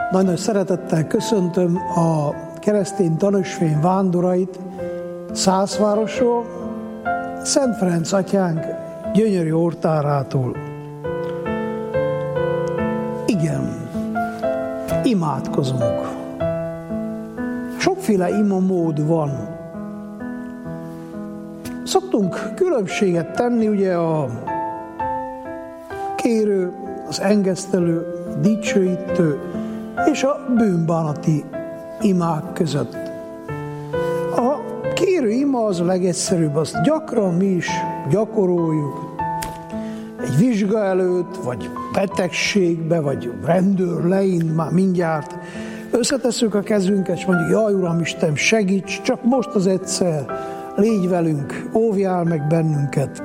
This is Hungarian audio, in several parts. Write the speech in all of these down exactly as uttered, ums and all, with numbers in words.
Nagy-nagy szeretettel köszöntöm a keresztény tanösvény vándorait Szászvárosról, Szent Ferenc atyánk gyönyörű oltárától. Igen, imádkozunk. Sokféle imamód van. Szoktunk különbséget tenni ugye a kérő, az engesztelő, dicsőítő és a bűnbánati imák között. A kérő ima az a legegyszerűbb, azt gyakran mi is gyakoroljuk. Egy vizsga előtt, vagy betegségbe, vagy rendőr leint már mindjárt. Összetesszük a kezünket, és mondjuk, jaj, Uram Isten, segíts, csak most az egyszer, légy velünk, óvjál meg bennünket.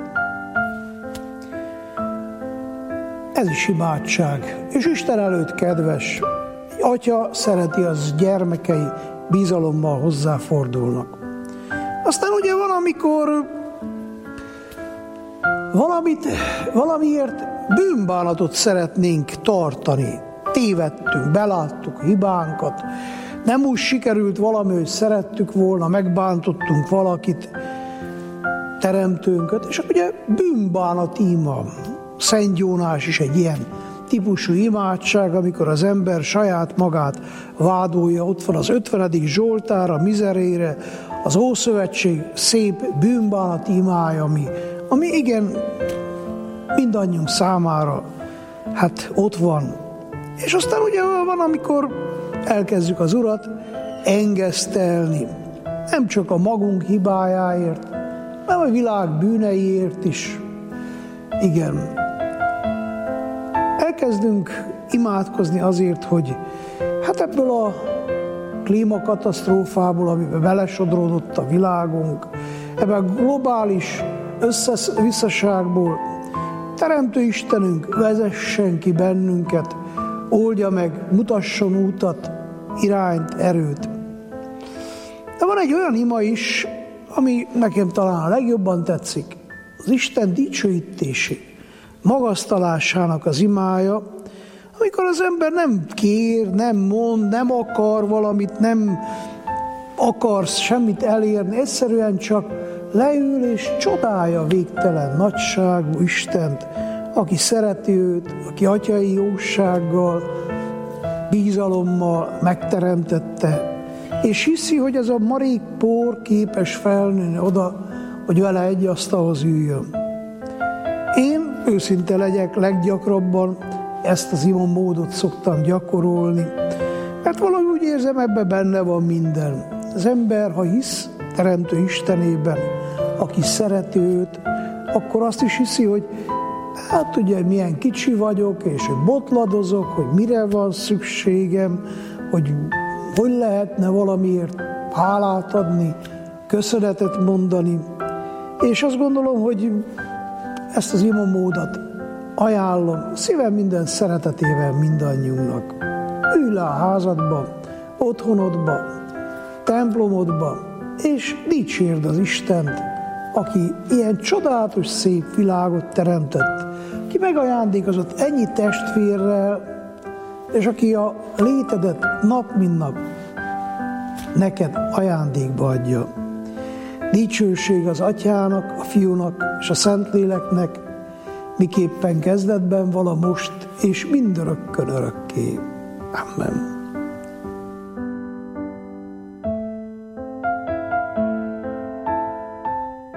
Ez is imádság, és Isten előtt kedves. Egy atya szereti, az gyermekei bizalommal hozzáfordulnak. Aztán ugye van, amikor valamit, valamiért bűnbánatot szeretnénk tartani. Tévedtünk, beláttuk hibánkat, nem úgy sikerült valami, hogy szerettük volna, megbántottunk valakit, teremtőnket, és ugye bűnbánat ima. Szent Jónás is egy ilyen típusú imádság, amikor az ember saját magát vádolja. Ott van az ötvenedik Zsoltár, a mizerére, az Ószövetség szép bűnbánat imája, ami, ami igen mindannyiunk számára hát ott van. És aztán ugye van, amikor elkezdjük az Urat engesztelni. Nem csak a magunk hibájáért, hanem a világ bűneiért is. Igen. Elkezdünk imádkozni azért, hogy hát ebből a klímakatasztrófából, amiben belesodródott a világunk, ebből a globális össze-visszaságból Teremtő Istenünk vezessen ki bennünket, oldja meg, mutasson útat, irányt, erőt. De van egy olyan ima is, ami nekem talán a legjobban tetszik, az Isten dicsőítési, magasztalásának az imája, amikor az ember nem kér, nem mond, nem akar valamit, nem akarsz semmit elérni, egyszerűen csak leül és csodálja végtelen nagyságú Istent, aki szereti őt, aki atyai jósággal, bízalommal megteremtette, és hiszi, hogy ez a marék por képes felnőni oda, hogy vele egy asztalhoz üljön. Én őszinte legyek, leggyakrabban ezt az imamódot szoktam gyakorolni, mert valahogy úgy érzem, ebben benne van minden. Az ember, ha hisz Teremtő Istenében, aki szereti őt, akkor azt is hiszi, hogy hát ugye milyen kicsi vagyok, és hogy botladozok, hogy mire van szükségem, hogy hogy lehetne valamiért hálát adni, köszönetet mondani. És azt gondolom, hogy ezt az imamódot ajánlom szívem minden szeretetével mindannyiunknak. Ülj le a házadba, otthonodba, templomodba, és dicsérd az Istent, aki ilyen csodálatos szép világot teremtett, ki megajándékozott ennyi testvérrel, és aki a létedet nap mint nap neked ajándékba adja. Dicsőség az Atyának, a Fiúnak és a Szentléleknek, miképpen kezdetben vala most, és mindörökkön örökké. Amen.